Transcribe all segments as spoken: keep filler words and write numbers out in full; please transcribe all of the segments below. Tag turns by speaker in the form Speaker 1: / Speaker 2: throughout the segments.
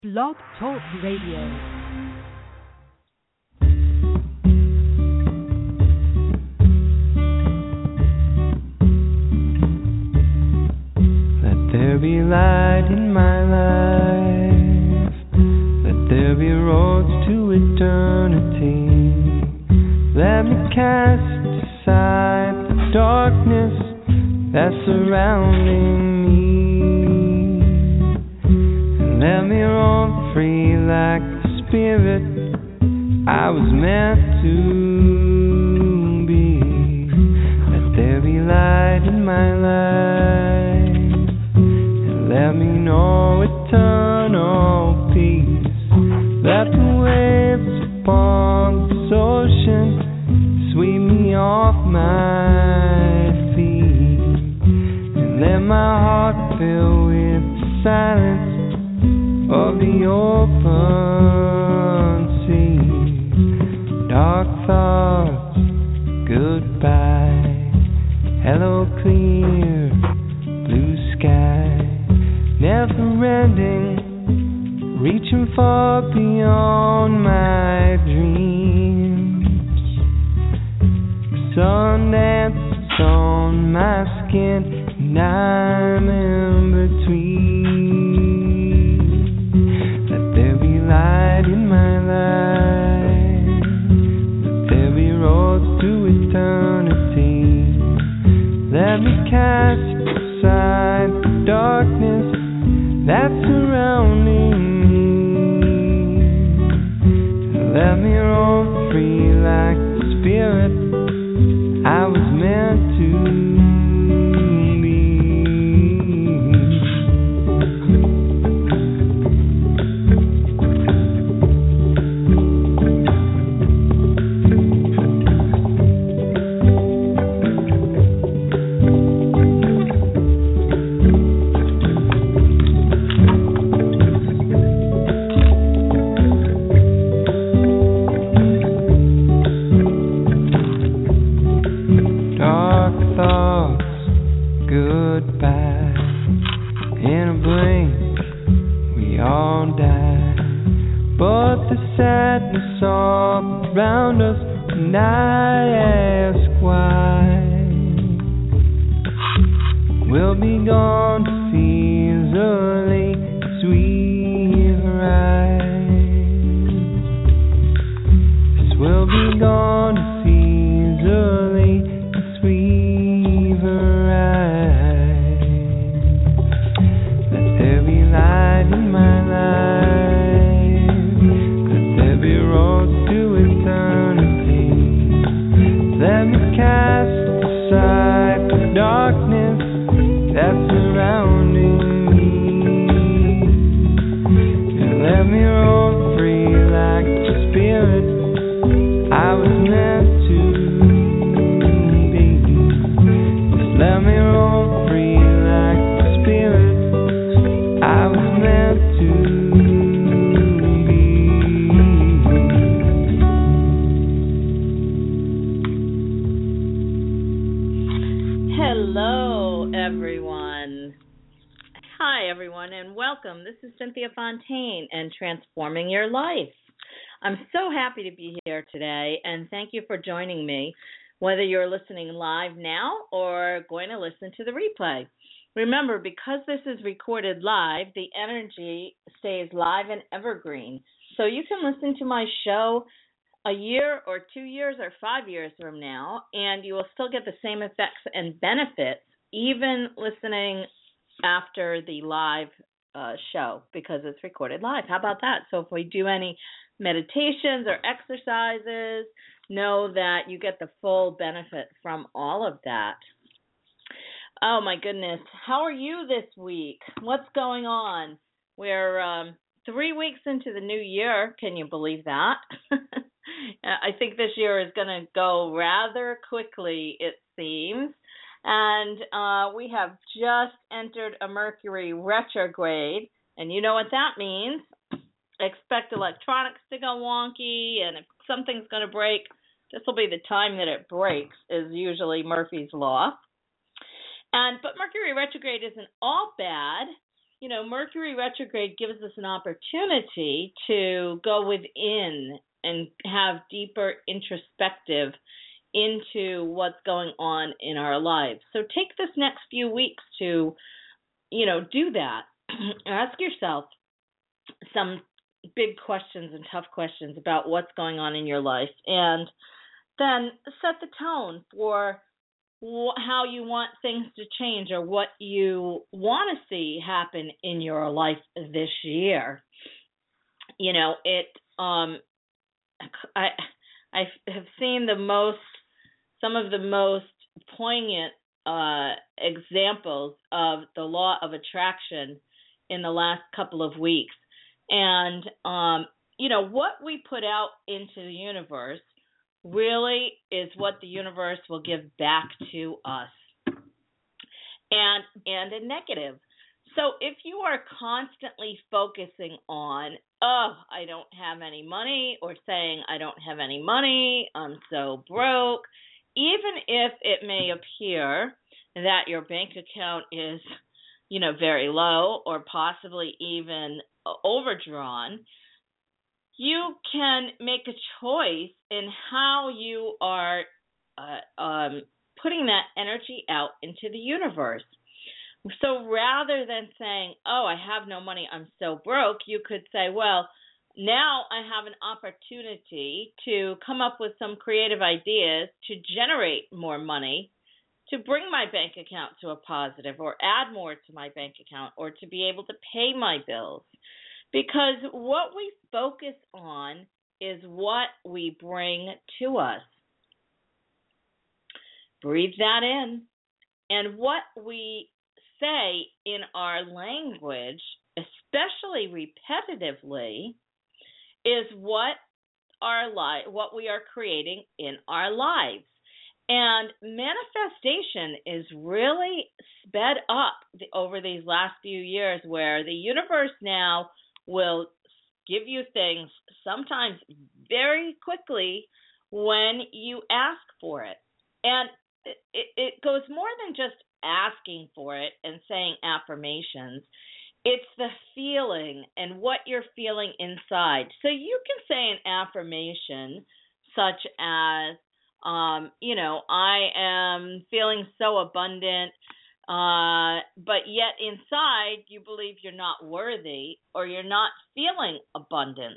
Speaker 1: Blog Talk Radio.
Speaker 2: There be light in my life. Let there be roads to eternity. Let me cast aside the darkness that's surrounding me. And let me roam free like the spirit I was meant to be. Let there be light in my life. Let me know eternal peace. Let the waves upon this ocean sweep me off my feet. And let my heart fill with the silence of the open sea. Dark thoughts, goodbye. Hello, clear blue sky. Never ending, reaching far beyond my dreams. Sun dances on my skin, and I'm in between. Let there be light in my life. Let there be roads to eternity. Let me cast aside the darkness that's surrounding me. Let me roam free like the spirit I was meant to be. Around us, and I ask why. We'll be gone as easily as we've arrived. Yes, we'll be gone as easily as we've arrived. Let there be light in my life. Let there be roads to eternity. Let me cast aside the darkness that's surrounding me. And let me roam free like the spirit I was meant to be. Just let me roam free like the spirit I was meant to be.
Speaker 3: Hello, everyone. Hi, everyone, and welcome. This is Cynthia Fontaine and Transforming Your Life. I'm so happy to be here today, and thank you for joining me, whether you're listening live now or going to listen to the replay. Remember, because this is recorded live, the energy stays live and evergreen. So you can listen to my show a year or two years or five years from now, and you will still get the same effects and benefits, even listening after the live uh, show, because it's recorded live. How about that? So if we do any meditations or exercises, know that you get the full benefit from all of that. Oh, my goodness. How are you this week? What's going on? We're um, three weeks into the new year. Can you believe that? I think this year is going to go rather quickly, it seems. And uh, we have just entered a Mercury retrograde. And you know what that means. Expect electronics to go wonky. And if something's going to break, this will be the time that it breaks, is usually Murphy's Law. And but Mercury retrograde isn't all bad. you know, Mercury retrograde gives us an opportunity to go within and have deeper introspective into what's going on in our lives. So take this next few weeks to, you know, do that. Ask yourself some big questions and tough questions about what's going on in your life, and then set the tone for wh- how you want things to change or what you want to see happen in your life this year. You know, it. Um, I I have seen the most, some of the most poignant uh, examples of the law of attraction in the last couple of weeks. And, um, you know, what we put out into the universe really is what the universe will give back to us. And, and a negative. So if you are constantly focusing on, oh, I don't have any money, or saying I don't have any money, I'm so broke, even if it may appear that your bank account is, you know, very low or possibly even overdrawn, you can make a choice in how you are uh, um, putting that energy out into the universe. So rather than saying, oh, I have no money, I'm so broke, you could say, well, now I have an opportunity to come up with some creative ideas to generate more money, to bring my bank account to a positive, or add more to my bank account, or to be able to pay my bills. Because what we focus on is what we bring to us. Breathe that in. And what we say in our language, especially repetitively, is what our li- what we are creating in our lives. And manifestation is really sped up the, over these last few years, where the universe now will give you things sometimes very quickly when you ask for it. And it, it goes more than just asking for it and saying affirmations. It's the feeling and what you're feeling inside. So you can say an affirmation such as, um, you know, I am feeling so abundant, uh, but yet inside you believe you're not worthy or you're not feeling abundance.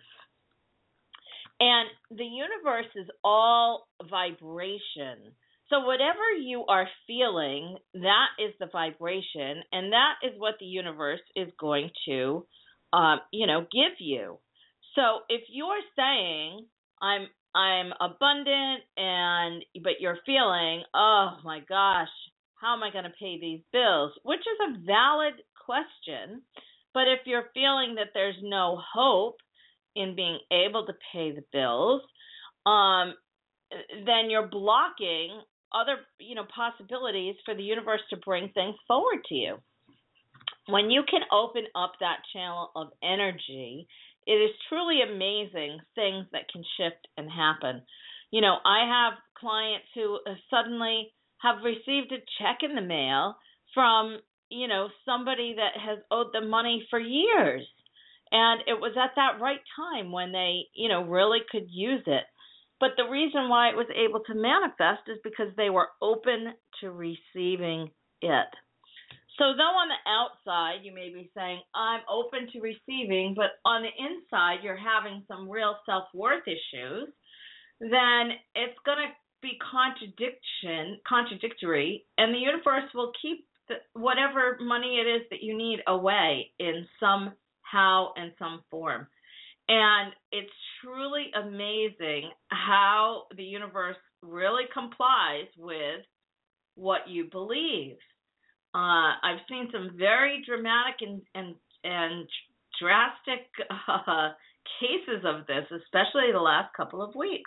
Speaker 3: And the universe is all vibration. So whatever you are feeling, that is the vibration, and that is what the universe is going to, um, you know, give you. So if you're saying I'm I'm abundant, and but you're feeling, oh my gosh, how am I going to pay these bills? Which is a valid question, but if you're feeling that there's no hope in being able to pay the bills, um, then you're blocking other, you know, possibilities for the universe to bring things forward to you. When you can open up that channel of energy, it is truly amazing things that can shift and happen. You know, I have clients who suddenly have received a check in the mail from, you know, somebody that has owed them money for years. And it was at that right time when they, you know, really could use it. But the reason why it was able to manifest is because they were open to receiving it. So though on the outside you may be saying, I'm open to receiving, but on the inside you're having some real self-worth issues, then it's going to be contradiction, contradictory, and the universe will keep the, whatever money it is that you need away in some how and some form. And it's truly amazing how the universe really complies with what you believe. Uh, I've seen some very dramatic and and, and drastic uh, cases of this, especially the last couple of weeks.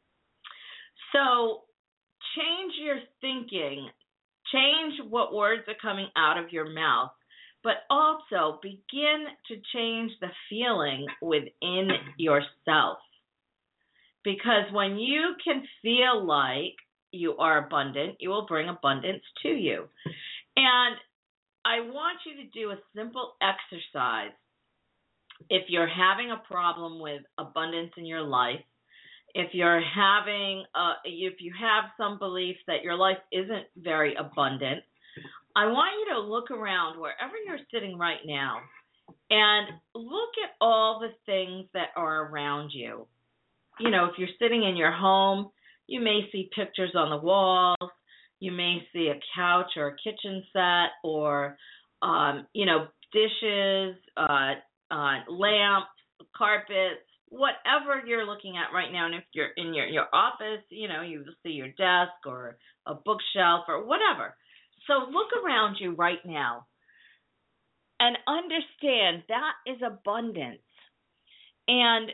Speaker 3: So change your thinking. Change what words are coming out of your mouth. But also begin to change the feeling within yourself. Because when you can feel like you are abundant, you will bring abundance to you. And I want you to do a simple exercise. If you're having a problem with abundance in your life, if you're having, uh, if you have some beliefs that your life isn't very abundant, I want you to look around wherever you're sitting right now and look at all the things that are around you. You know, if you're sitting in your home, you may see pictures on the walls. You may see a couch or a kitchen set or, um, you know, dishes, uh, uh, lamps, carpets, whatever you're looking at right now. And if you're in your, your office, you know, you see your desk or a bookshelf or whatever. So look around you right now and understand that is abundance. And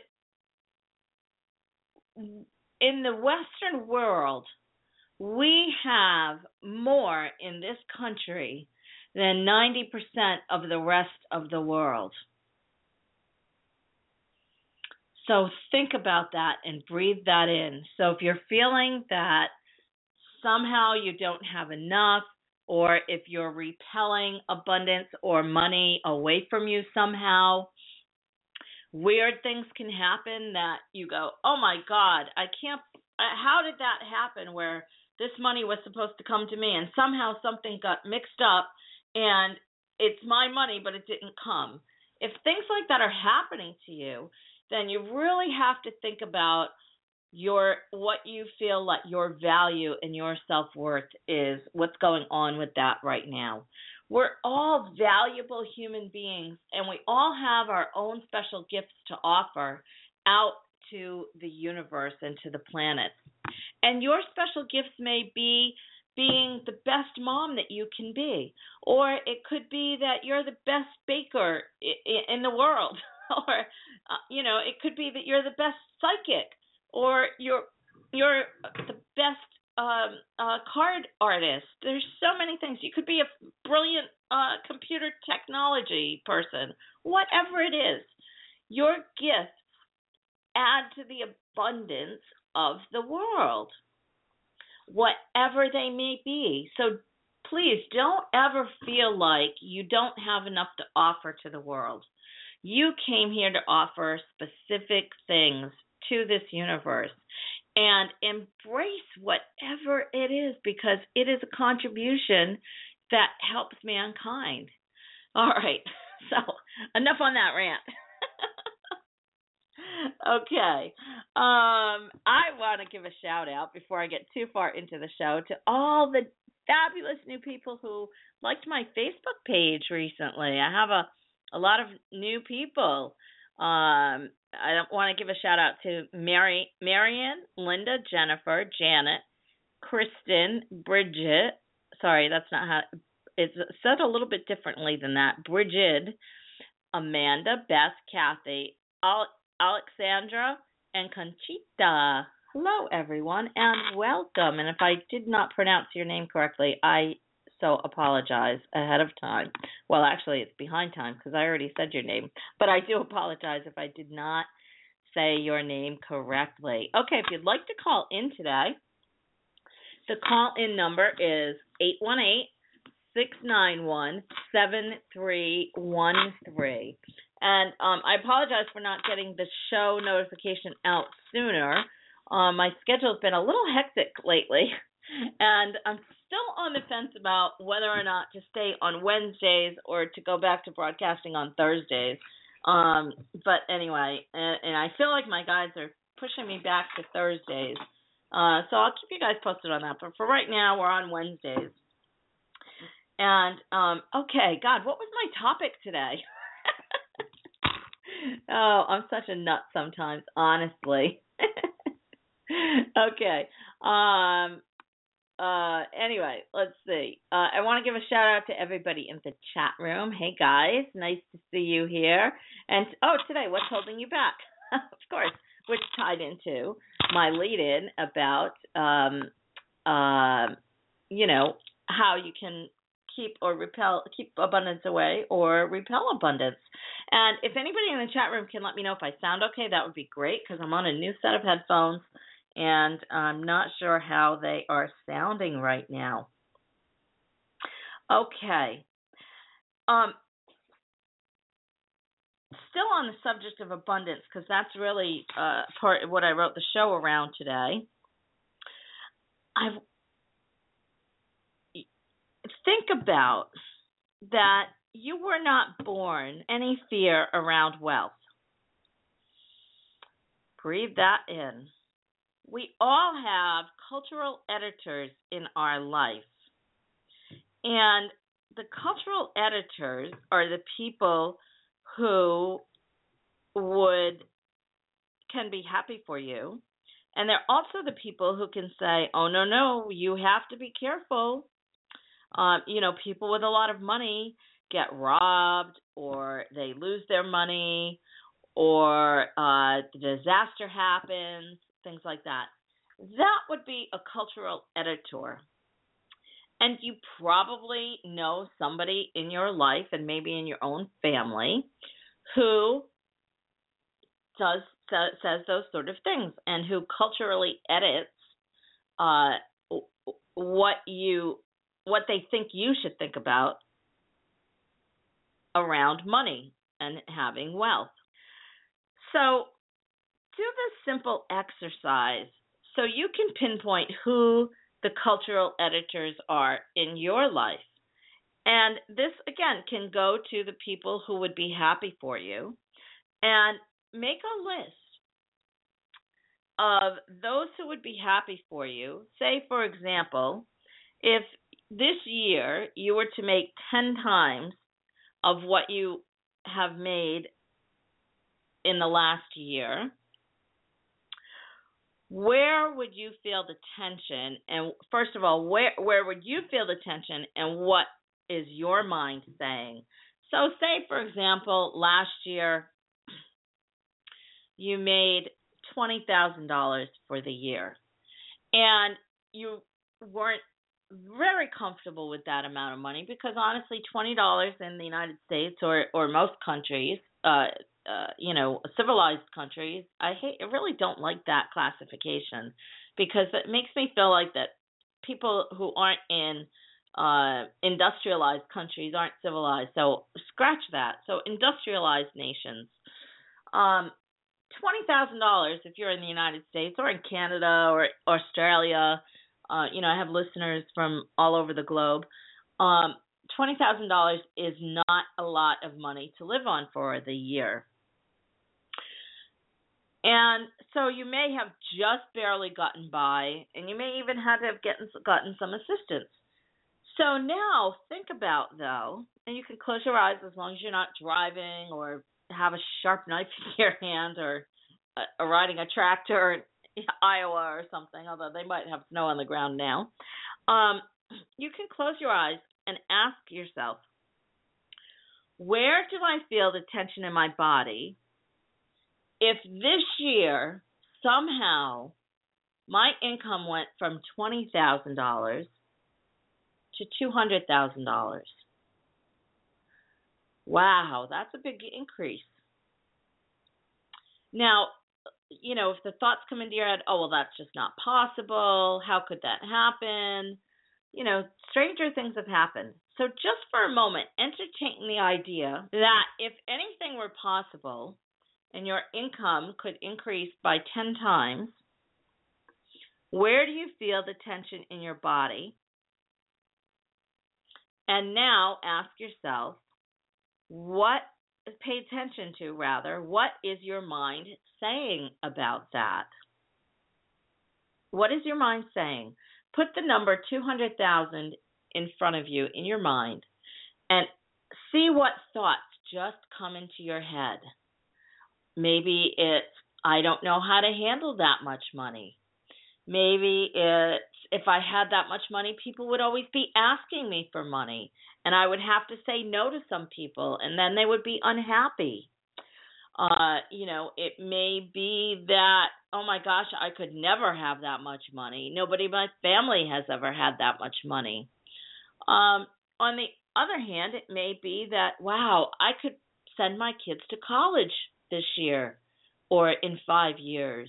Speaker 3: in the Western world, we have more in this country than ninety percent of the rest of the world. So think about that and breathe that in. So if you're feeling that somehow you don't have enough, or if you're repelling abundance or money away from you somehow, weird things can happen that you go, oh my God, I can't, how did that happen where this money was supposed to come to me and somehow something got mixed up and it's my money but it didn't come. If things like that are happening to you, then you really have to think about your what you feel like your value and your self-worth is, what's going on with that right now. We're all valuable human beings, and we all have our own special gifts to offer out to the universe and to the planet. And your special gifts may be being the best mom that you can be, or it could be that you're the best baker in the world, or uh, you know, it could be that you're the best psychic, or you're you're the best um, uh, card artist. There's so many things. You could be a brilliant uh, computer technology person. Whatever it is, your gifts add to the abundance of the world, whatever they may be. So please don't ever feel like you don't have enough to offer to the world. You came here to offer specific things to this universe, and embrace whatever it is, because it is a contribution that helps mankind. All right, so enough on that rant. Okay, um, I want to give a shout out before I get too far into the show to all the fabulous new people who liked my Facebook page recently. I have a, a lot of new people. Um, I want to give a shout out to Mary, Marian, Linda, Jennifer, Janet, Kristen, Bridget. Sorry, that's not how it's said, a little bit differently than that. Bridget, Amanda, Beth, Kathy, Al- Alexandra, and Conchita. Hello, everyone, and welcome. And if I did not pronounce your name correctly, I so apologize ahead of time. Well, actually, it's behind time because I already said your name. But I do apologize if I did not say your name correctly. Okay, if you'd like to call in today, the call-in number is eight one eight, six nine one, seven three one three. And um, I apologize for not getting the show notification out sooner. Um, my schedule has been a little hectic lately, and I'm still on the fence about whether or not to stay on Wednesdays or to go back to broadcasting on Thursdays. Um, but anyway, and, and I feel like my guys are pushing me back to Thursdays. Uh, so I'll keep you guys posted on that. But for right now, we're on Wednesdays. And, um, okay, God, what was my topic today? Oh, I'm such a nut sometimes, honestly. Okay. Um, uh, anyway, let's see. Uh, I want to give a shout out to everybody in the chat room. Hey, guys, nice to see you here. And, oh, today, what's holding you back? Of course, which tied into my lead-in about, um, uh, you know, how you can keep or repel, keep abundance away or repel abundance. And if anybody in the chat room can let me know if I sound okay, that would be great, because I'm on a new set of headphones and I'm not sure how they are sounding right now. Okay. Um, still on the subject of abundance, because that's really uh, part of what I wrote the show around today. I think about that you were not born any fear around wealth. Breathe that in. We all have cultural editors in our life. And the cultural editors are the people who would can be happy for you. And they're also the people who can say, oh, no, no, you have to be careful. Um, you know, people with a lot of money get robbed, or they lose their money, or uh, the disaster happens, things like that. That would be a cultural editor. And you probably know somebody in your life and maybe in your own family who does says those sort of things and who culturally edits uh, what you what they think you should think about around money and having wealth. So do this simple exercise so you can pinpoint who the cultural editors are in your life. And this, again, can go to the people who would be happy for you, and make a list of those who would be happy for you. Say, for example, if this year you were to make ten times of what you have made in the last year, where would you feel the tension? And first of all, where where would you feel the tension, and what is your mind saying? So say, for example, last year you made twenty thousand dollars for the year, and you weren't very comfortable with that amount of money because, honestly, twenty dollars in the United States or, or most countries, uh, uh, you know, civilized countries, I hate, I really don't like that classification because it makes me feel like that people who aren't in uh, industrialized countries aren't civilized. So scratch that. So industrialized nations. Um, twenty thousand dollars if you're in the United States or in Canada or Australia. Uh, you know, I have listeners from all over the globe. Um, twenty thousand dollars is not a lot of money to live on for the year. And so you may have just barely gotten by, and you may even have to have gotten, gotten some assistance. So now think about, though, and you can close your eyes as long as you're not driving or have a sharp knife in your hand or, uh, or riding a tractor in Iowa or something, although they might have snow on the ground now. Um, you can close your eyes and ask yourself, where do I feel the tension in my body if this year somehow my income went from twenty thousand dollars to two hundred thousand dollars? Wow, that's a big increase. Now, you know, if the thoughts come into your head, oh, well, that's just not possible. How could that happen? You know, stranger things have happened. So just for a moment, entertain the idea that if anything were possible and your income could increase by ten times, where do you feel the tension in your body? And now ask yourself, what, pay attention to rather, what is your mind saying about that? What is your mind saying? Put the number two hundred thousand in front of you in your mind and see what thoughts just come into your head. Maybe it's, I don't know how to handle that much money. Maybe it's, if I had that much money, people would always be asking me for money, and I would have to say no to some people, and then they would be unhappy. Uh, you know, it may be that, oh my gosh, I could never have that much money. Nobody in my family has ever had that much money. Um, on the other hand, it may be that, wow, I could send my kids to college this year or in five years.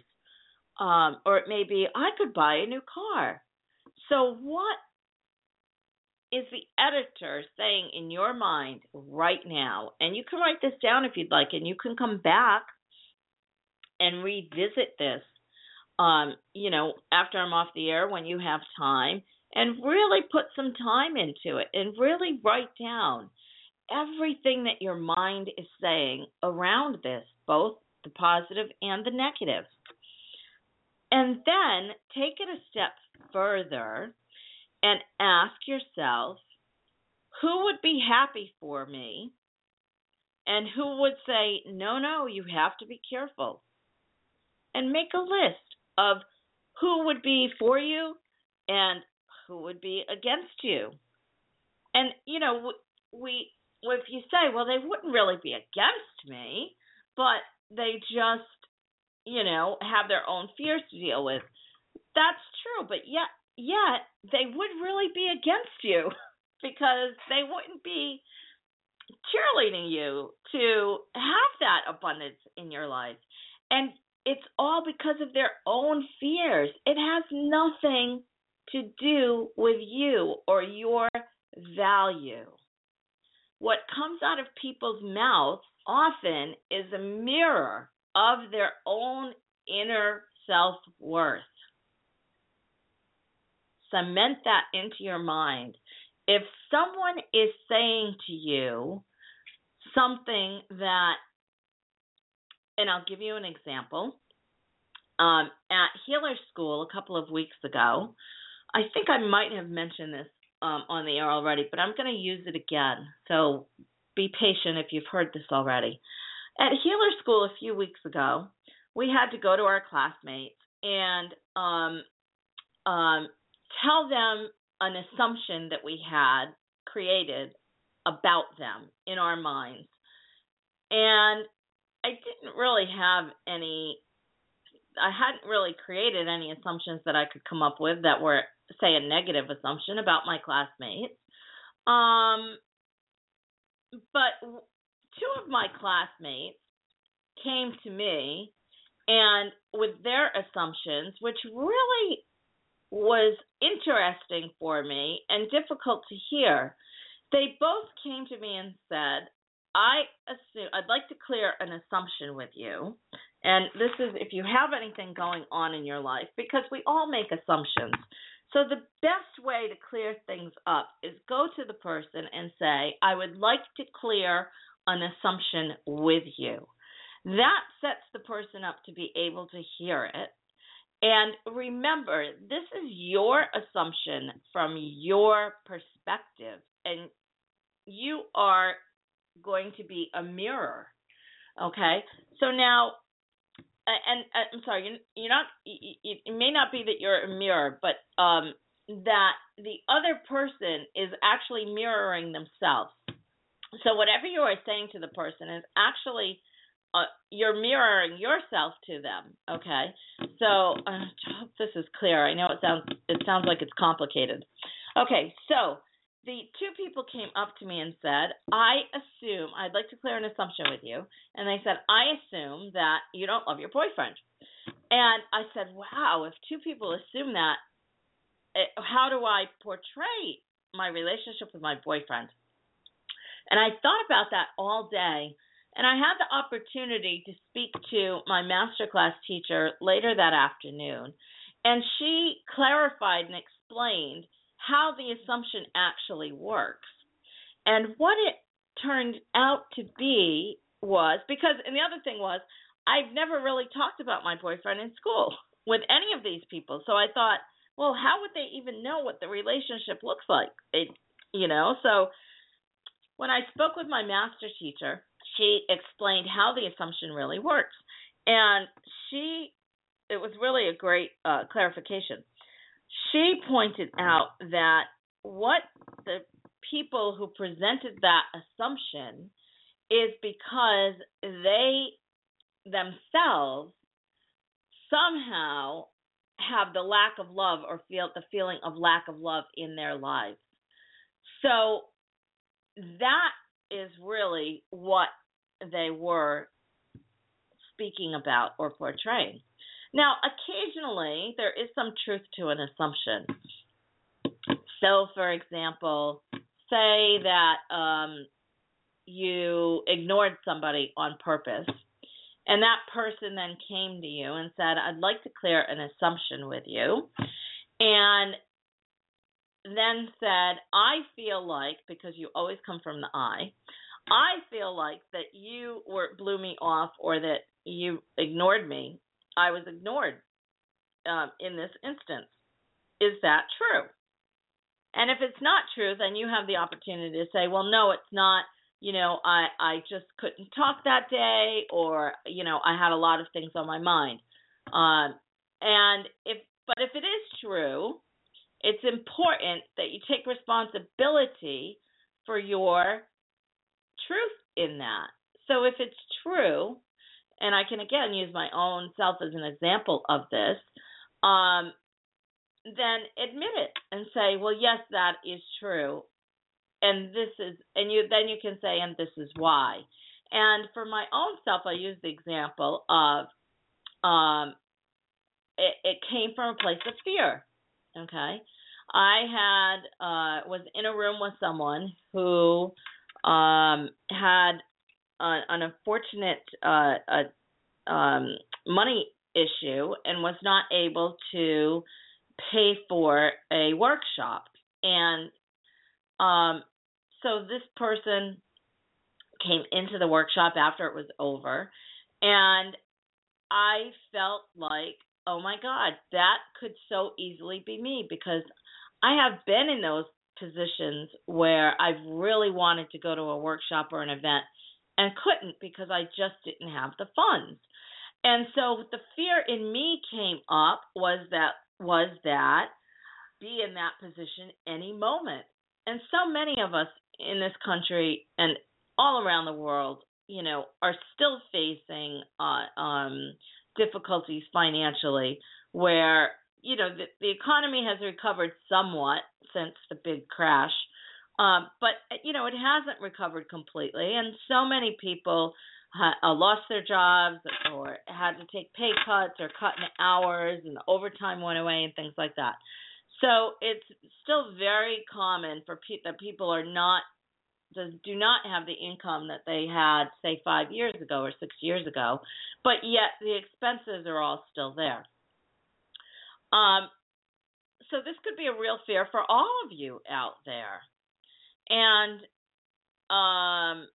Speaker 3: Um, or it may be I could buy a new car. So what is the editor saying in your mind right now? And you can write this down if you'd like, and you can come back and revisit this, um, you know, after I'm off the air when you have time, and really put some time into it and really write down everything that your mind is saying around this, both the positive and the negative. And then take it a step further and ask yourself, who would be happy for me? And who would say, no, no, you have to be careful? And make a list of who would be for you and who would be against you. And, you know, we, if you say, well, they wouldn't really be against me, but they just, you know, have their own fears to deal with. That's true, but yet, yet they would really be against you because they wouldn't be cheerleading you to have that abundance in your life. And it's all because of their own fears. It has nothing to do with you or your value. What comes out of people's mouths often is a mirror of their own inner self-worth. Cement that into your mind. If someone is saying to you something that, and I'll give you an example. Um, at Healer School a couple of weeks ago, I think I might have mentioned this um, on the air already, but I'm going to use it again. So be patient if you've heard this already. At Healer School a few weeks ago, we had to go to our classmates and um, um, tell them an assumption that we had created about them in our minds. And I didn't really have any, I hadn't really created any assumptions that I could come up with that were, say, a negative assumption about my classmates. Um, but two of my classmates came to me and with their assumptions, which really was interesting for me and difficult to hear. They both came to me and said, I assume I'd like to clear an assumption with you. And this is if you have anything going on in your life, because we all make assumptions. So the best way to clear things up is go to the person and say, I would like to clear an assumption with you. That sets the person up to be able to hear it. And remember, this is your assumption from your perspective, and you are going to be a mirror, okay? So now, and, and I'm sorry, you're not. It may not be that you're a mirror, but um, that the other person is actually mirroring themselves. So whatever you are saying to the person is actually Uh, you're mirroring yourself to them, okay? So uh, I hope this is clear. I know it sounds it sounds like it's complicated. Okay, so the two people came up to me and said, I assume, I'd like to clear an assumption with you. And they said, I assume that you don't love your boyfriend. And I said, wow, if two people assume that, it, how do I portray my relationship with my boyfriend? And I thought about that all day. And I had the opportunity to speak to my masterclass teacher later that afternoon, and she clarified and explained how the assumption actually works. And what it turned out to be was, because, and the other thing was, I've never really talked about my boyfriend in school with any of these people. So I thought, well, how would they even know what the relationship looks like? It, you know, so when I spoke with my master teacher, she explained how the assumption really works. And she, it was really a great uh, clarification. She pointed out that what the people who presented that assumption is because they themselves somehow have the lack of love or feel the feeling of lack of love in their lives. So that is really what they were speaking about or portraying. Now, occasionally, there is some truth to an assumption. So, for example, say that um, you ignored somebody on purpose, and that person then came to you and said, I'd like to clear an assumption with you, and then said, I feel like, because you always come from the I, I feel like that you were blew me off or that you ignored me. I was ignored um, in this instance. Is that true? And if it's not true, then you have the opportunity to say, well, no, it's not. You know, I, I just couldn't talk that day, or, you know, I had a lot of things on my mind. Um, and if, but if it is true, it's important that you take responsibility for your truth in that. So if it's true, and I can again use my own self as an example of this, um, then admit it and say, well, yes, that is true. And this is, and you then you can say, and this is why. And for my own self, I use the example of um, it, it came from a place of fear. Okay, I had uh, was in a room with someone who um, had a, an unfortunate uh, a, um, money issue and was not able to pay for a workshop. And Um, so this person came into the workshop after it was over, and I felt like, oh my God, that could so easily be me, because I have been in those positions where I've really wanted to go to a workshop or an event and couldn't because I just didn't have the funds. And so the fear in me came up was that was that be in that position any moment. And so many of us in this country and all around the world, you know, are still facing uh, um, difficulties financially where, you know, the, the economy has recovered somewhat since the big crash. Um, but, you know, it hasn't recovered completely. And so many people ha- uh, lost their jobs or had to take pay cuts or cut in hours, and the overtime went away and things like that. So it's still very common for pe- that people are not does do not have the income that they had, say, five years ago or six years ago, but yet the expenses are all still there. Um, so this could be a real fear for all of you out there, and um,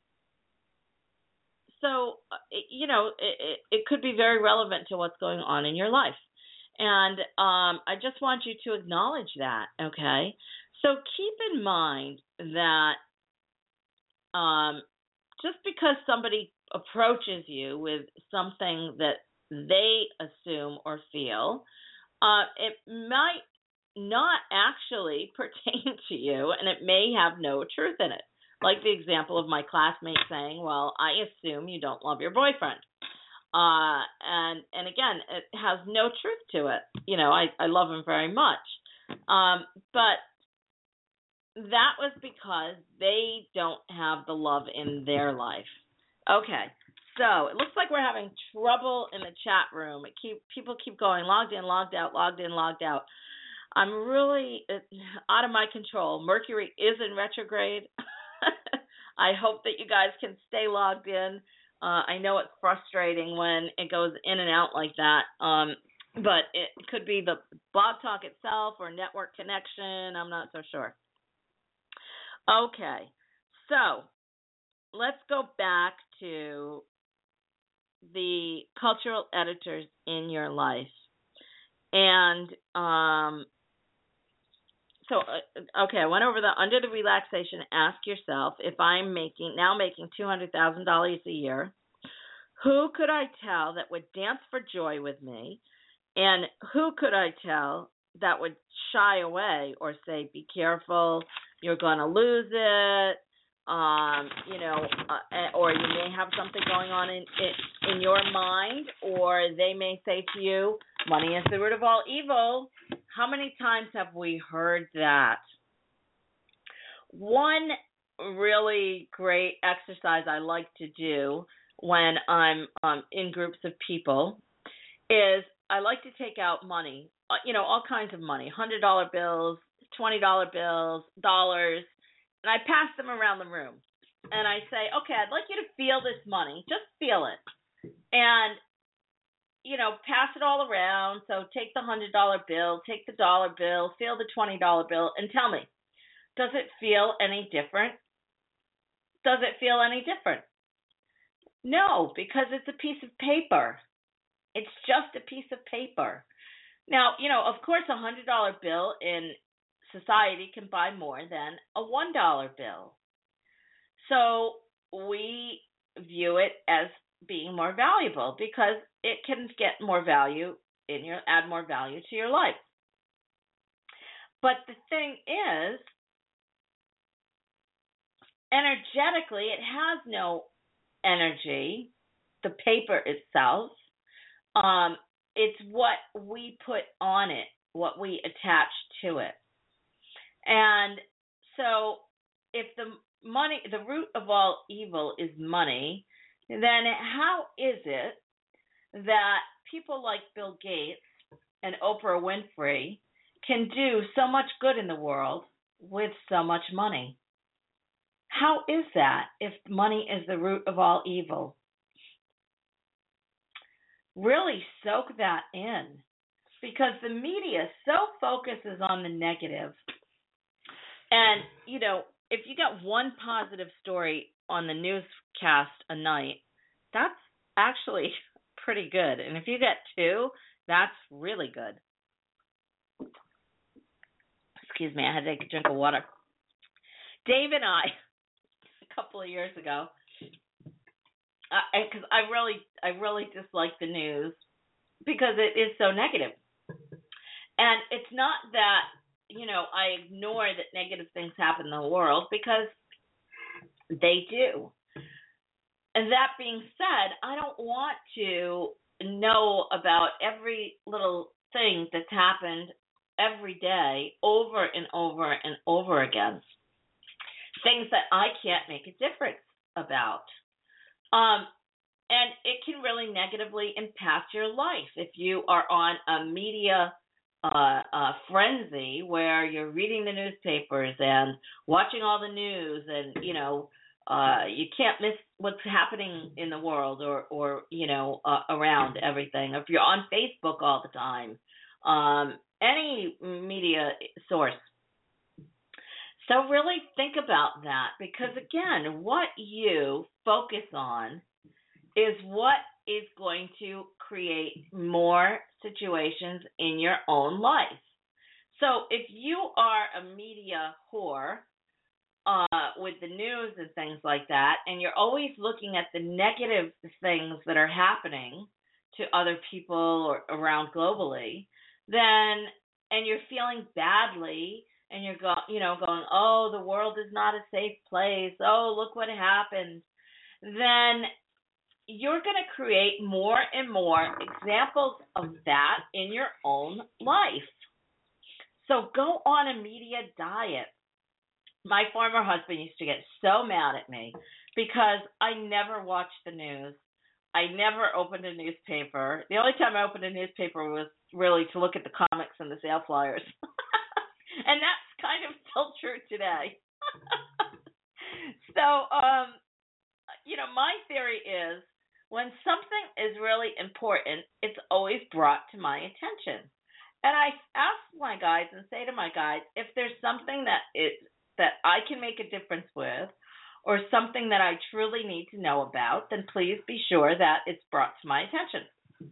Speaker 3: so it, you know it, it could be very relevant to what's going on in your life. And um, I just want you to acknowledge that, okay? So keep in mind that um, just because somebody approaches you with something that they assume or feel, uh, it might not actually pertain to you, and it may have no truth in it. Like the example of my classmate saying, well, I assume you don't love your boyfriend. Uh, and, and again, it has no truth to it. You know, I, I love him very much. Um, but that was because they don't have the love in their life. Okay. So it looks like we're having trouble in the chat room. It keep, people keep going logged in, logged out, logged in, logged out. I'm really out of my control. Mercury is in retrograde. I hope that you guys can stay logged in. Uh, I know it's frustrating when it goes in and out like that, um, but it could be the Blog Talk itself or network connection. I'm not so sure. Okay, so let's go back to the cultural editors in your life. And um, so, uh, okay, I went over the, under the relaxation, ask yourself, if I'm making, now making two hundred thousand dollars a year, who could I tell that would dance for joy with me? And who could I tell that would shy away or say, be careful, you're going to lose it, um, you know, uh, or you may have something going on in, in in your mind, or they may say to you, money is the root of all evil. How many times have we heard that? One really great exercise I like to do when I'm um, in groups of people is I like to take out money uh, you know, all kinds of money, one hundred dollar bills, twenty dollar bills, dollars, and I pass them around the room. And I say, okay, I'd like you to feel this money. Just feel it. And, you know, pass it all around. So take the one hundred dollar bill, take the dollar bill, feel the twenty dollar bill, and tell me, does it feel any different? Does it feel any different? No, because it's a piece of paper. It's just a piece of paper. Now, you know, of course, a one hundred dollar bill in society can buy more than a one dollar bill. So we view it as being more valuable because it can get more value in your, add more value to your life. But the thing is, energetically, it has no energy, the paper itself. Um, it's what we put on it, what we attach to it. And so if the money, the root of all evil is money, then how is it that people like Bill Gates and Oprah Winfrey can do so much good in the world with so much money? How is that if money is the root of all evil? Really soak that in, because the media so focuses on the negative. And, you know, if you get one positive story on the newscast a night, that's actually pretty good. And if you get two, that's really good. Excuse me, I had to take a drink of water. Dave and I, a couple of years ago, because I, I really, I really dislike the news because it is so negative. And it's not that, you know, I ignore that negative things happen in the world, because they do. And that being said, I don't want to know about every little thing that's happened every day over and over and over again. Things that I can't make a difference about. Um, and it can really negatively impact your life if you are on a media uh, uh, frenzy where you're reading the newspapers and watching all the news, and, you know, uh, you can't miss what's happening in the world or, or you know, uh, around everything. If you're on Facebook all the time, um, any media source. So really think about that, because, again, what you focus on is what is going to create more situations in your own life. So if you are a media whore uh, with the news and things like that, and you're always looking at the negative things that are happening to other people or around globally, then, and you're feeling badly, and you're go, you know, going, oh, the world is not a safe place. Oh, look what happened. Then you're going to create more and more examples of that in your own life. So go on a media diet. My former husband used to get so mad at me because I never watched the news. I never opened a newspaper. The only time I opened a newspaper was really to look at the comics and the sale flyers. And that's kind of still true today. So, um, you know, my theory is when something is really important, it's always brought to my attention. And I ask my guides and say to my guides, if there's something that it that I can make a difference with, or something that I truly need to know about, then please be sure that it's brought to my attention.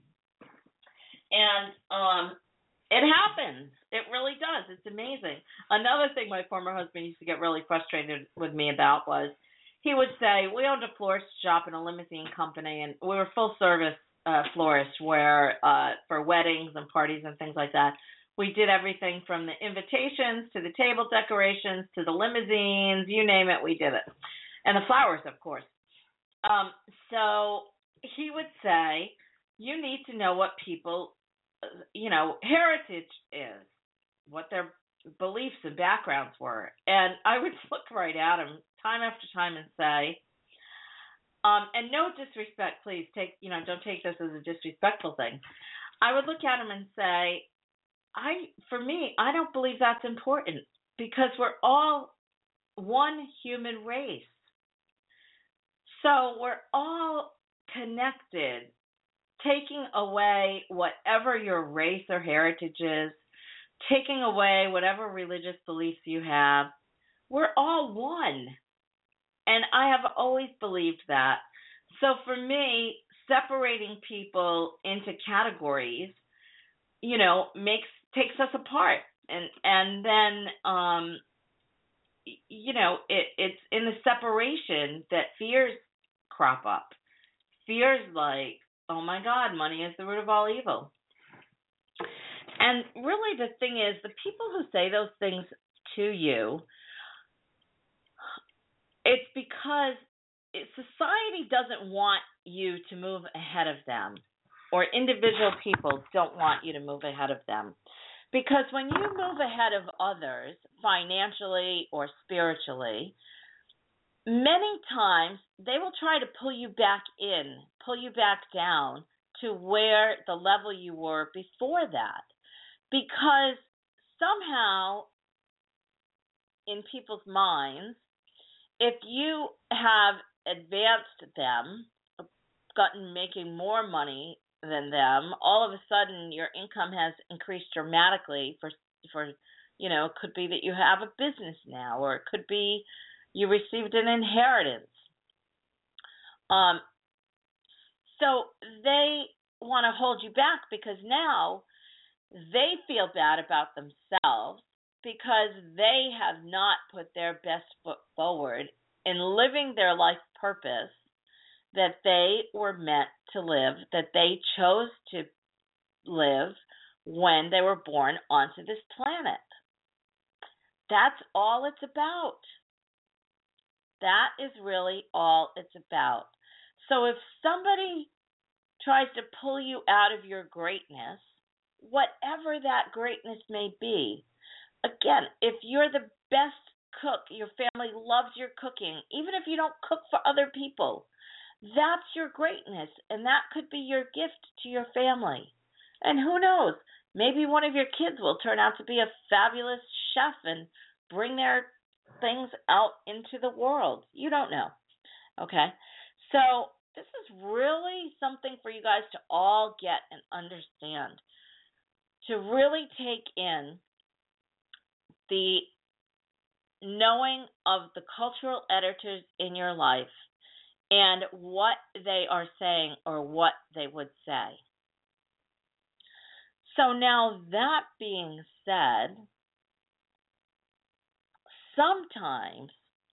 Speaker 3: And um, it happens. It really does. It's amazing. Another thing my former husband used to get really frustrated with me about was he would say, we owned a florist shop in a limousine company, and we were full service uh, florists where uh, for weddings and parties and things like that, we did everything from the invitations to the table decorations to the limousines, you name it, we did it. And the flowers, of course. Um, so he would say, you need to know what people, you know, heritage is, what their beliefs and backgrounds were. And I would look right at him time after time and say, um, and no disrespect, please take, you know, don't take this as a disrespectful thing. I would look at him and say, I, for me, I don't believe that's important because we're all one human race. So we're all connected. Taking away whatever your race or heritage is, taking away whatever religious beliefs you have, we're all one. And I have always believed that. So for me, separating people into categories, you know, makes takes us apart. And and then um you know, it it's in the separation that fears crop up. Fears like, oh my God, money is the root of all evil. And really the thing is, the people who say those things to you, it's because it, society doesn't want you to move ahead of them, or individual people don't want you to move ahead of them. Because when you move ahead of others, financially or spiritually, many times they will try to pull you back in, pull you back down to where the level you were before that. Because somehow in people's minds, if you have advanced them, gotten making more money than them, all of a sudden your income has increased dramatically for for you know, it could be that you have a business now, or it could be you received an inheritance. Um, so they want to hold you back because now they feel bad about themselves because they have not put their best foot forward in living their life purpose that they were meant to live, that they chose to live when they were born onto this planet. That's all it's about. That is really all it's about. So if somebody tries to pull you out of your greatness, whatever that greatness may be, again, if you're the best cook, your family loves your cooking, even if you don't cook for other people, that's your greatness, and that could be your gift to your family. And who knows, maybe one of your kids will turn out to be a fabulous chef and bring their things out into the world. You don't know. Okay? So this is really something for you guys to all get and understand, to really take in the knowing of the cultural editors in your life and what they are saying or what they would say. So now that being said, sometimes,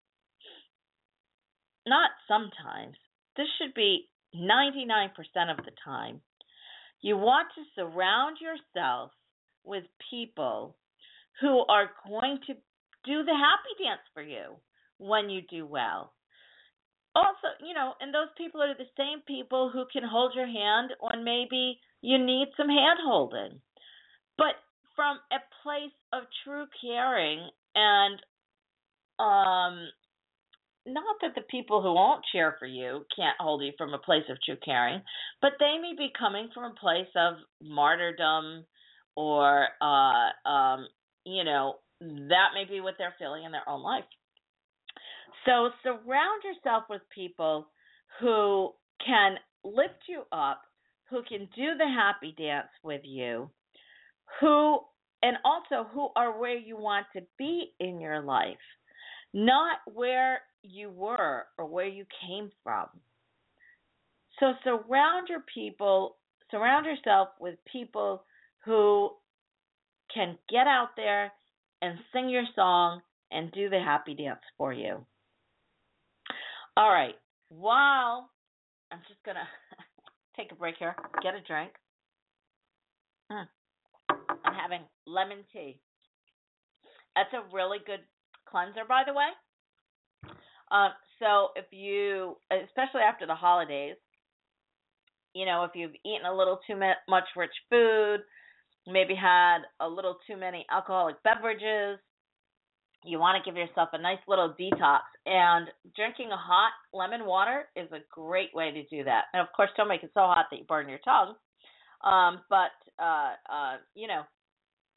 Speaker 3: not sometimes, this should be ninety-nine percent of the time, you want to surround yourself with people who are going to do the happy dance for you when you do well. Also, you know, and those people are the same people who can hold your hand when maybe you need some hand holding. But from a place of true caring, and um, not that the people who won't cheer for you can't hold you from a place of true caring, but they may be coming from a place of martyrdom, or, uh, um, you know, that may be what they're feeling in their own life. So surround yourself with people who can lift you up, who can do the happy dance with you, who, and also who are where you want to be in your life, not where you were or where you came from. So surround your people, surround yourself with people who can get out there and sing your song and do the happy dance for you. All right. While I'm just going to take a break here, get a drink. Mm. I'm having lemon tea. That's a really good cleanser, by the way. Uh, so if you, especially after the holidays, you know, if you've eaten a little too much rich food, maybe had a little too many alcoholic beverages, you want to give yourself a nice little detox. And drinking a hot lemon water is a great way to do that. And, of course, don't make it so hot that you burn your tongue. Um, but, uh, uh, you know,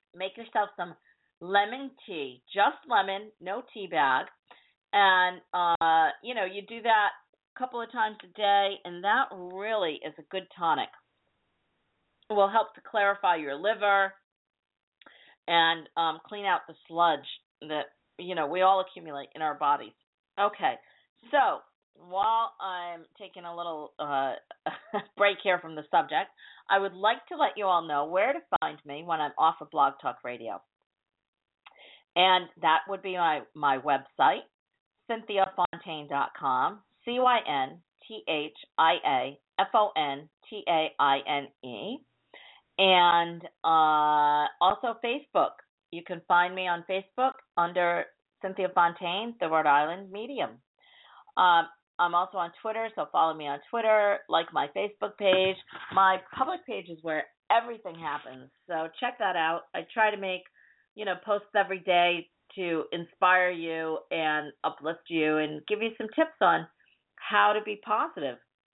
Speaker 3: make yourself some lemon tea, just lemon, no tea bag. And, uh, you know, you do that a couple of times a day, and that really is a good tonic. It will help to clarify your liver and um, clean out the sludge that, you know, we all accumulate in our bodies. Okay, so while I'm taking a little uh, break here from the subject, I would like to let you all know where to find me when I'm off of Blog Talk Radio. And that would be my, my website, cynthia fontaine dot com, C Y N T H I A F O N T A I N E. And uh, also Facebook. You can find me on Facebook under Cynthia Fontaine, the Rhode Island Medium. Um, I'm also on Twitter, so follow me on Twitter, like my Facebook page. My public page is where everything happens, so check that out. I try to make, you know, posts every day to inspire you and uplift you and give you some tips on how to be positive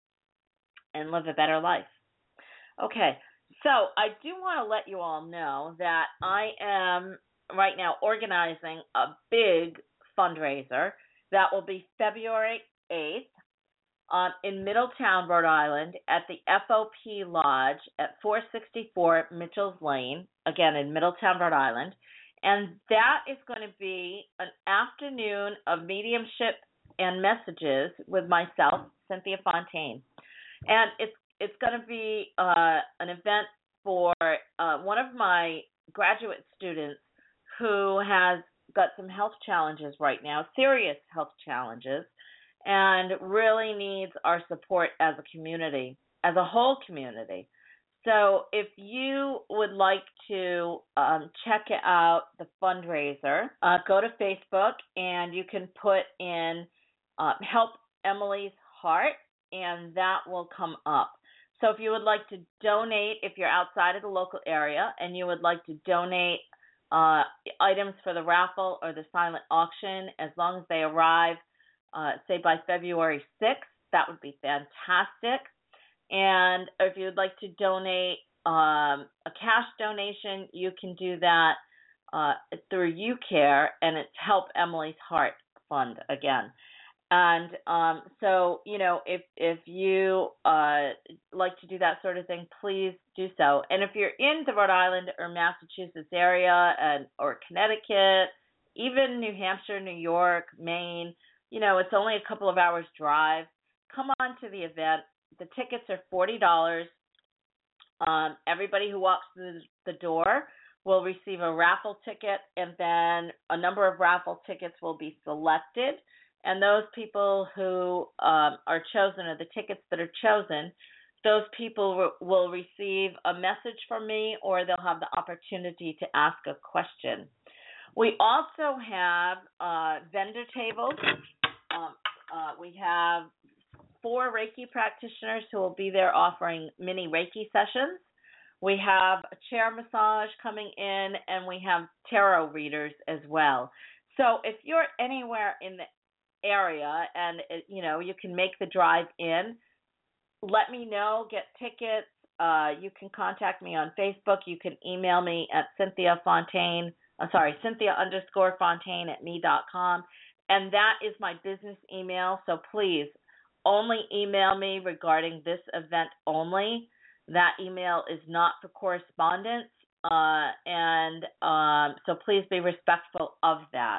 Speaker 3: and live a better life. Okay, so I do want to let you all know that I am right now organizing a big fundraiser that will be February eighth um, in Middletown, Rhode Island at the F O P Lodge at four sixty-four Mitchell's Lane, again in Middletown, Rhode Island. And that is going to be an afternoon of mediumship and messages with myself, Cynthia Fontaine. And it's it's going to be uh, an event for uh, one of my graduate students who has got some health challenges right now, serious health challenges, and really needs our support as a community, as a whole community. So if you would like to um, check out the fundraiser, uh, go to Facebook and you can put in uh, Help Emily's Heart, and that will come up. So if you would like to donate, if you're outside of the local area and you would like to donate uh, items for the raffle or the silent auction, as long as they arrive, uh, say by February sixth, that would be fantastic. And if you'd like to donate um, a cash donation, you can do that uh, through UCare, and it's Help Emily's Heart Fund again. And um, so, you know, if if you uh, like to do that sort of thing, please do so. And if you're in the Rhode Island or Massachusetts area, and or Connecticut, even New Hampshire, New York, Maine, you know, it's only a couple of hours drive. Come on to the event. The tickets are forty dollars. Um, everybody who walks through the door will receive a raffle ticket, and then a number of raffle tickets will be selected. And those people who um, are chosen, or the tickets that are chosen, those people w- will receive a message from me, or they'll have the opportunity to ask a question. We also have uh, vendor tables. Um, uh, we have four Reiki practitioners who will be there offering mini Reiki sessions. We have a chair massage coming in, and we have tarot readers as well. So if you're anywhere in the area and, you know, you can make the drive in, let me know, get tickets. Uh, you can contact me on Facebook. You can email me at Cynthia Fontaine, uh, sorry, Cynthia underscore Fontaine at me dot com. And that is my business email. So please only email me regarding this event only. That email is not for correspondence. Uh, and um, so please be respectful of that.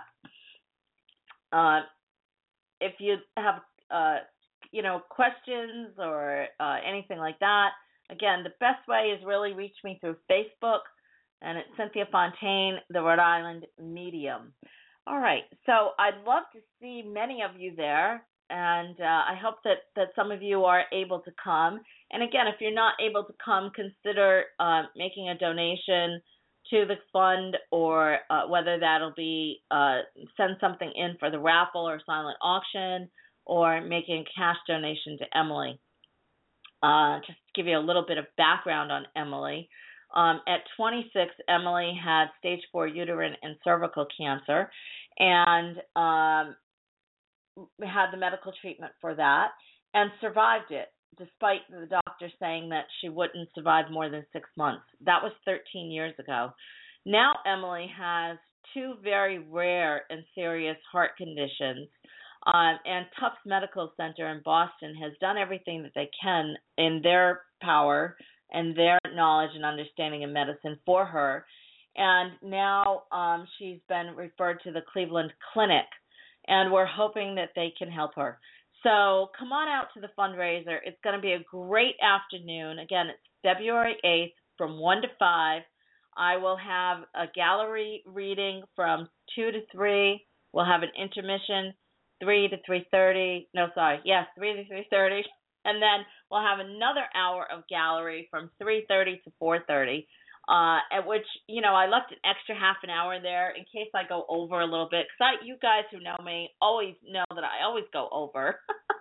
Speaker 3: Uh, if you have, uh, you know, questions or uh, anything like that, again, the best way is really reach me through Facebook, and it's Cynthia Fontaine, the Rhode Island Medium. All right, so I'd love to see many of you there, and uh, I hope that, that some of you are able to come. And again, if you're not able to come, consider uh, making a donation to the fund, or uh, whether that'll be uh, send something in for the raffle or silent auction, or making a cash donation to Emily. Uh, just to give you a little bit of background on Emily. Um, at twenty-six, Emily had stage four uterine and cervical cancer, and um, had the medical treatment for that, and survived it, despite the doctor saying that she wouldn't survive more than six months. That was thirteen years ago. Now Emily has two very rare and serious heart conditions. Um, and Tufts Medical Center in Boston has done everything that they can in their power and their knowledge and understanding of medicine for her. And now um, she's been referred to the Cleveland Clinic, and we're hoping that they can help her. So come on out to the fundraiser. It's going to be a great afternoon. Again, it's February eighth from one to five. I will have a gallery reading from two to three. We'll have an intermission, three to three thirty. No, sorry. Yes, three to three thirty. And then we'll have another hour of gallery from three thirty to four thirty, uh, at which, you know, I left an extra half an hour there in case I go over a little bit. Because you guys who know me always know that I always go over.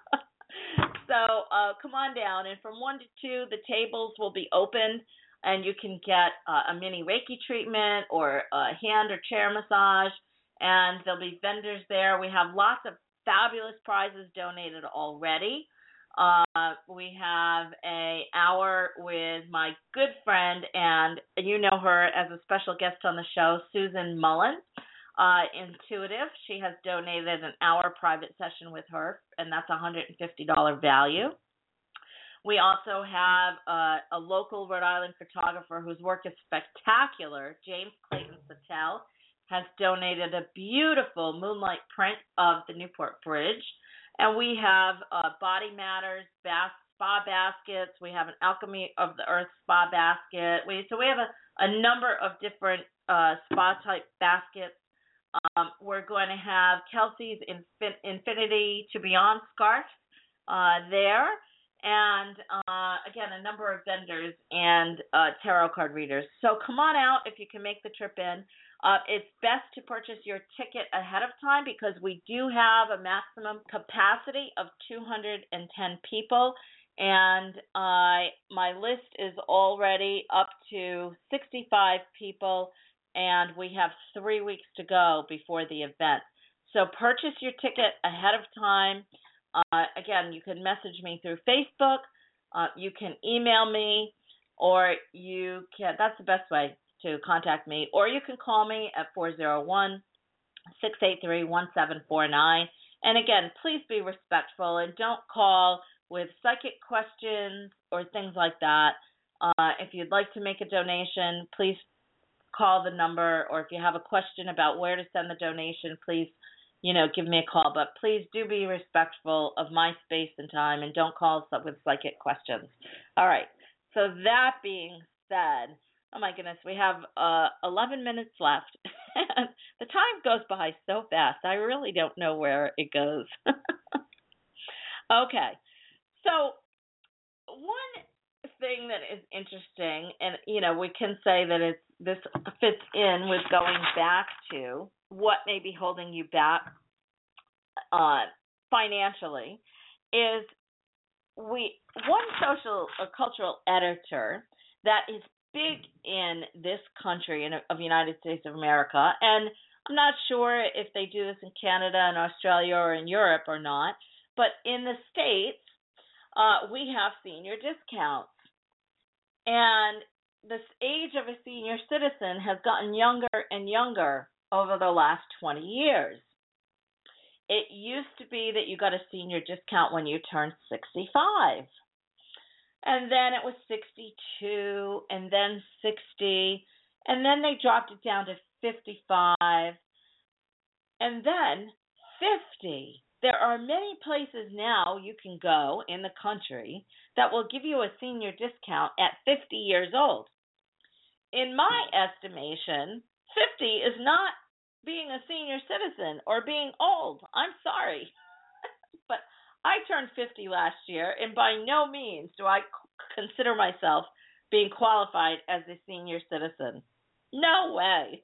Speaker 3: So uh, come on down. And from one to two, the tables will be opened, and you can get uh, a mini Reiki treatment or a hand or chair massage. And there'll be vendors there. We have lots of fabulous prizes donated already. Uh, we have a hour with my good friend, and you know her as a special guest on the show, Susan Mullen, uh, Intuitive. She has donated an hour private session with her, and that's a one hundred fifty dollars value. We also have uh, a local Rhode Island photographer whose work is spectacular, James Clayton Sattel, has donated a beautiful moonlight print of the Newport Bridge. And we have uh, Body Matters bas- spa baskets. We have an Alchemy of the Earth spa basket. We, so we have a, a number of different uh, spa-type baskets. Um, we're going to have Kelsey's Infin- Infinity to Beyond scarf uh, there. And, uh, again, a number of vendors and uh, tarot card readers. So come on out if you can make the trip in. Uh, it's best to purchase your ticket ahead of time because we do have a maximum capacity of two hundred ten people, and uh, my list is already up to sixty-five people, and we have three weeks to go before the event. So purchase your ticket ahead of time. Uh, again, you can message me through Facebook, uh, you can email me, or you can, that's the best way to contact me, or you can call me at four oh one, six eight three, one seven four nine. And again, please be respectful and don't call with psychic questions or things like that. Uh, if you'd like to make a donation, please call the number, or if you have a question about where to send the donation, please, you know, give me a call. But please do be respectful of my space and time, and don't call us up with psychic questions. All right. So that being said, oh, my goodness, we have uh, eleven minutes left. The time goes by so fast. I really don't know where it goes. Okay. So one thing that is interesting, and, you know, we can say that it's, this fits in with going back to what may be holding you back uh, financially, is we one social or cultural editor that is big in this country and of the United States of America, and I'm not sure if they do this in Canada and Australia or in Europe or not, but in the States, uh, we have senior discounts. And the age of a senior citizen has gotten younger and younger over the last twenty years. It used to be that you got a senior discount when you turned sixty-five. And then it was sixty-two, and then sixty, and then they dropped it down to fifty-five, and then fifty. There are many places now you can go in the country that will give you a senior discount at fifty years old. In my estimation, fifty is not being a senior citizen or being old. I'm sorry. But I turned fifty last year, and by no means do I consider myself being qualified as a senior citizen. No way.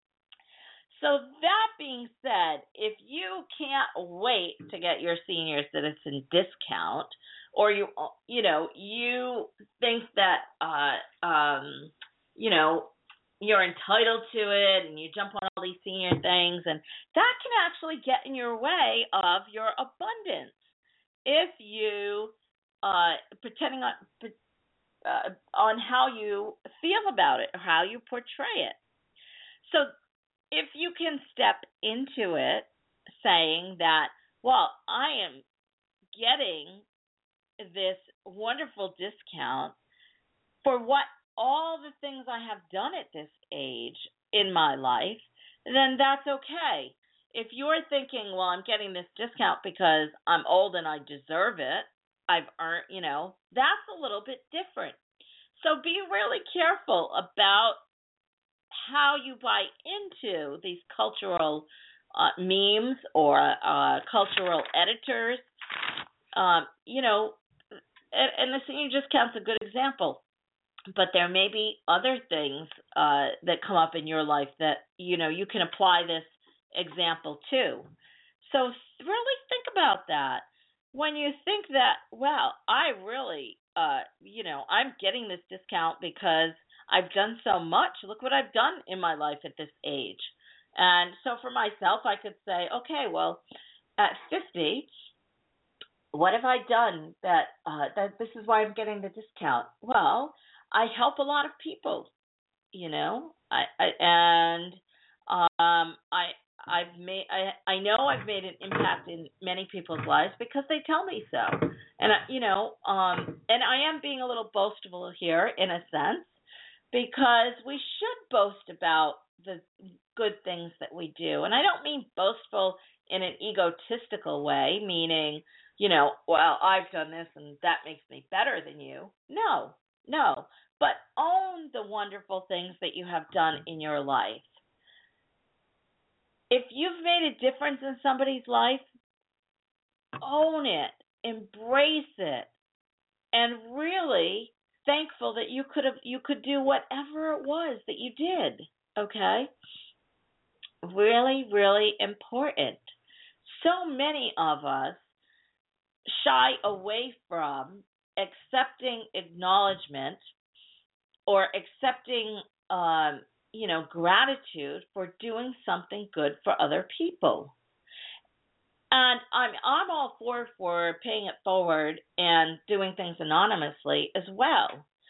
Speaker 3: So that being said, if you can't wait to get your senior citizen discount, or you you know you think that uh, um, you know you're entitled to it, and you jump on all these senior things, and that can actually get in your way of your abundance if you uh, pretending on uh, on how you feel about it or how you portray it. So if you can step into it saying that, well, I am getting this wonderful discount for what all the things I have done at this age in my life, then that's okay. If you're thinking, well, I'm getting this discount because I'm old and I deserve it, I've earned, you know, that's a little bit different. So be really careful about how you buy into these cultural uh, memes or uh, cultural editors. Um, you know, and, and the senior discount's a good example. But there may be other things uh, that come up in your life that, you know, you can apply this example to. So really think about that. When you think that, well, I really, uh, you know, I'm getting this discount because I've done so much. Look what I've done in my life at this age. And so for myself, I could say, okay, well, at fifty, what have I done that uh, that this is why I'm getting the discount? Well, I help a lot of people, you know, I, I and um, I I've made I I know I've made an impact in many people's lives because they tell me so, and I, you know, um, and I am being a little boastful here in a sense because we should boast about the good things that we do, and I don't mean boastful in an egotistical way, meaning, you know, well, I've done this and that makes me better than you. No, no. But own the wonderful things that you have done in your life. If you've made a difference in somebody's life, own it, embrace it, and really thankful that you could have you could do whatever it was that you did. Okay? Really, really important. So many of us shy away from accepting acknowledgement or accepting, um, you know, gratitude for doing something good for other people. And I'm I'm all for for paying it forward and doing things anonymously as well.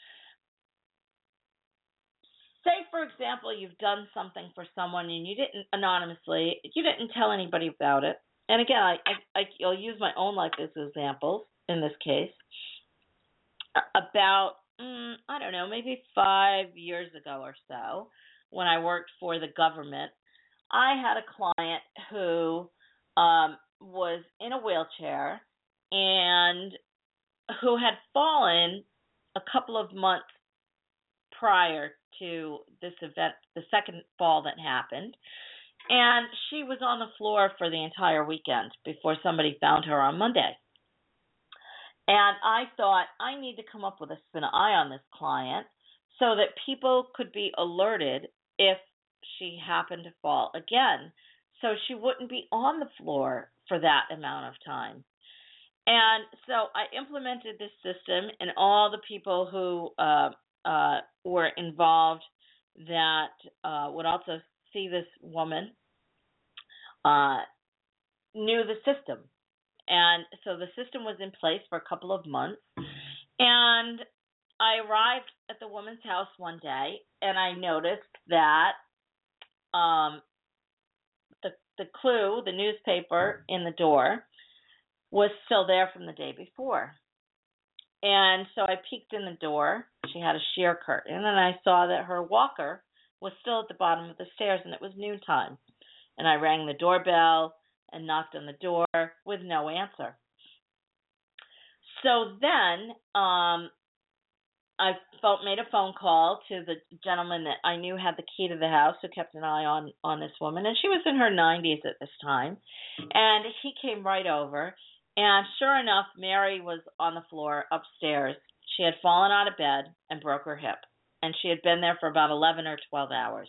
Speaker 3: Say, for example, you've done something for someone and you didn't anonymously, you didn't tell anybody about it. And again, I, I, I'll use my own life as examples in this case. About Mm, I don't know, maybe five years ago or so, when I worked for the government, I had a client who um, was in a wheelchair and who had fallen a couple of months prior to this event, the second fall that happened. And she was on the floor for the entire weekend before somebody found her on Monday. And I thought, I need to come up with a spin eye on this client so that people could be alerted if she happened to fall again, so she wouldn't be on the floor for that amount of time. And so I implemented this system, and all the people who uh, uh, were involved that uh, would also see this woman uh, knew the system. And so the system was in place for a couple of months. And I arrived at the woman's house one day, and I noticed that um, the the clue, the newspaper in the door, was still there from the day before. And so I peeked in the door. She had a sheer curtain, and I saw that her walker was still at the bottom of the stairs, and it was noontime. And I rang the doorbell and knocked on the door with no answer. So then um, I felt, made a phone call to the gentleman that I knew had the key to the house, who kept an eye on, on this woman. And she was in her nineties at this time. And he came right over. And sure enough, Mary was on the floor upstairs. She had fallen out of bed and broke her hip. And she had been there for about eleven or twelve hours.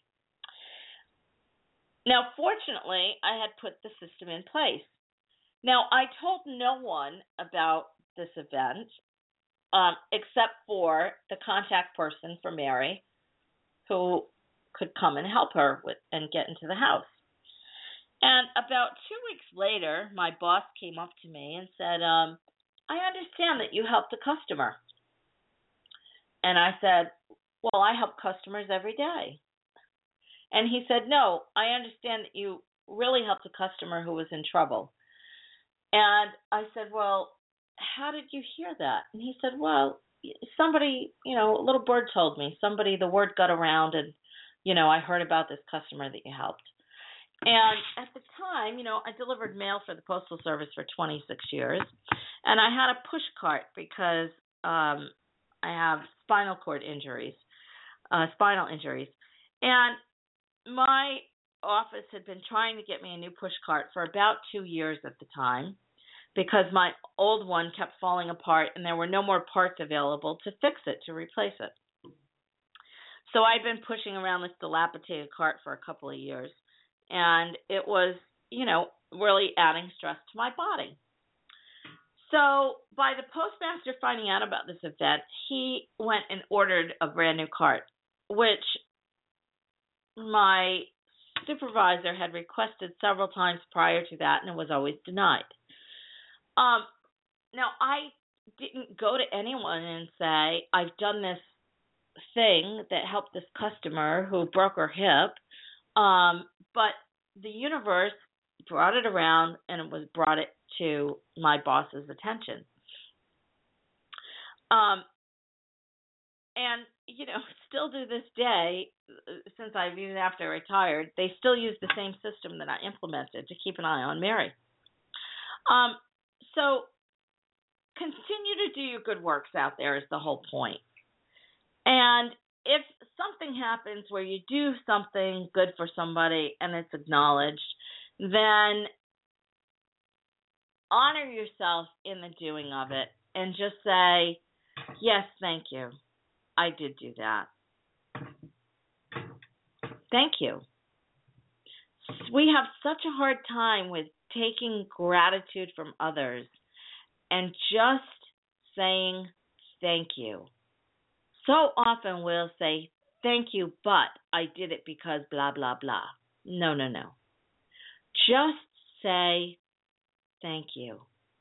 Speaker 3: Now, fortunately, I had put the system in place. Now, I told no one about this event um, except for the contact person for Mary, who could come and help her with and get into the house. And about two weeks later, my boss came up to me and said, um, I understand that you helped a customer. And I said, well, I help customers every day. And he said, no, I understand that you really helped a customer who was in trouble. And I said, well, how did you hear that? And he said, well, somebody, you know, a little bird told me. Somebody, the word got around, and, you know, I heard about this customer that you helped. And at the time, you know, I delivered mail for the Postal Service for twenty-six years, and I had a push cart because um, I have spinal cord injuries, uh, spinal injuries. And my office had been trying to get me a new push cart for about two years at the time because my old one kept falling apart and there were no more parts available to fix it, to replace it. So I'd been pushing around this dilapidated cart for a couple of years, and it was, you know, really adding stress to my body. So by the postmaster finding out about this event, he went and ordered a brand new cart, which my supervisor had requested several times prior to that, and it was always denied. Um, now, I didn't go to anyone and say, I've done this thing that helped this customer who broke her hip, um, but the universe brought it around, and it was brought it to my boss's attention. Um, and, you know, still to this day, since I've even after I retired, they still use the same system that I implemented to keep an eye on Mary. Um, so continue to do your good works out there is the whole point. And if something happens where you do something good for somebody and it's acknowledged, then honor yourself in the doing of it and just say, yes, thank you. I did do that. Thank you. We have such a hard time with taking gratitude from others and just saying thank you. So often we'll say, thank you, but I did it because blah, blah, blah. No, no, no. Just say thank you.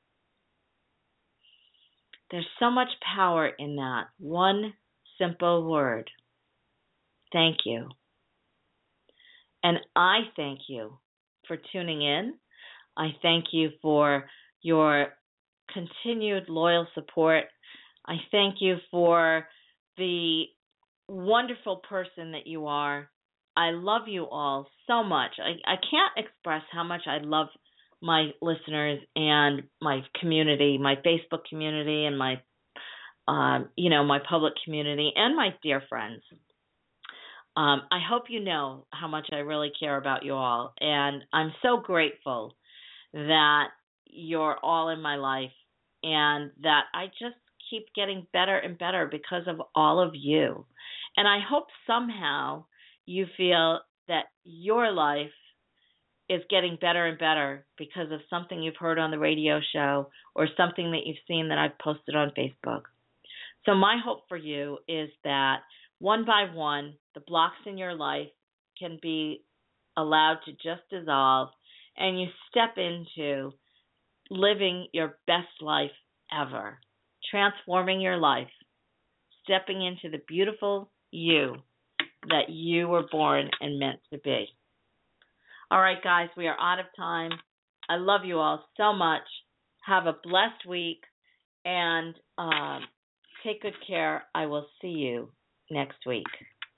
Speaker 3: There's so much power in that one simple word. Thank you. And I thank you for tuning in. I thank you for your continued loyal support. I thank you for the wonderful person that you are. I love you all so much. I, I can't express how much I love my listeners and my community, my Facebook community and my, um, you know, my public community and my dear friends. Um, I hope you know how much I really care about you all. And I'm so grateful that you're all in my life and that I just keep getting better and better because of all of you. And I hope somehow you feel that your life is getting better and better because of something you've heard on the radio show or something that you've seen that I've posted on Facebook. So my hope for you is that one by one, the blocks in your life can be allowed to just dissolve and you step into living your best life ever, transforming your life, stepping into the beautiful you that you were born and meant to be. All right, guys, we are out of time. I love you all so much. Have a blessed week and um, take good care. I will see you next week.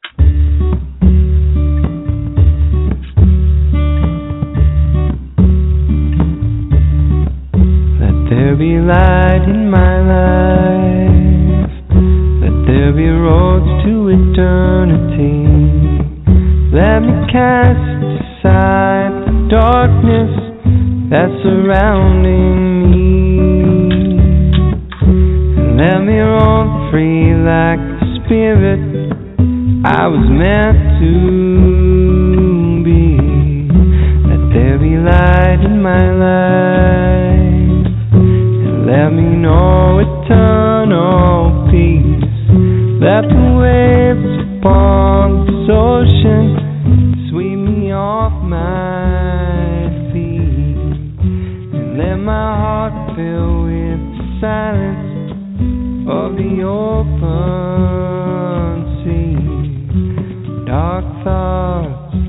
Speaker 2: Let there be light in my life. Let there be roads to eternity. Let me cast aside the darkness that's surrounding me. And let me roam free like the spirit I was meant to be. Let there be light in my life, and let me know eternal peace. Let the waves upon this ocean sweep me off my feet, and let my heart fill with the silence of the open sea. Dark thoughts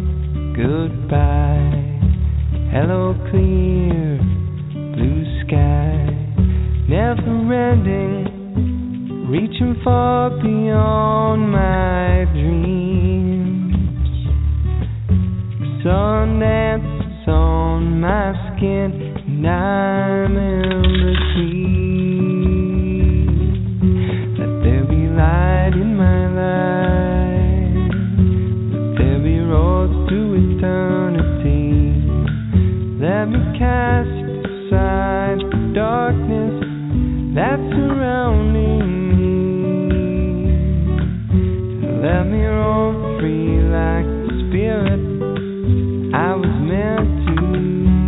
Speaker 2: clear blue sky, never ending, reaching far beyond my dreams. The sun dances on my skin, and I'm in between. Let there be light in my life, let there be roads to eternity. Let me cast aside the darkness that's surrounding me. Let me roam free like the spirit I was meant to be.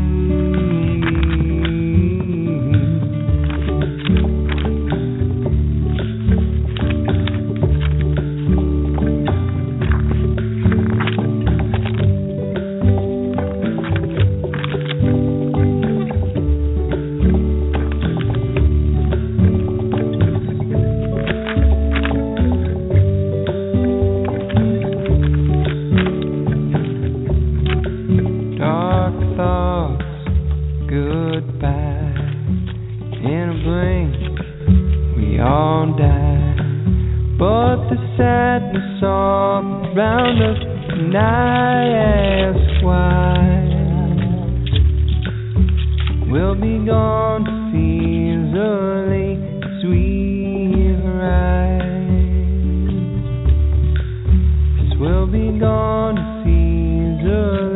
Speaker 2: Sadness all around us, and I ask why. We'll be gone as easily as we arrive. Yes, we'll be gone as easily.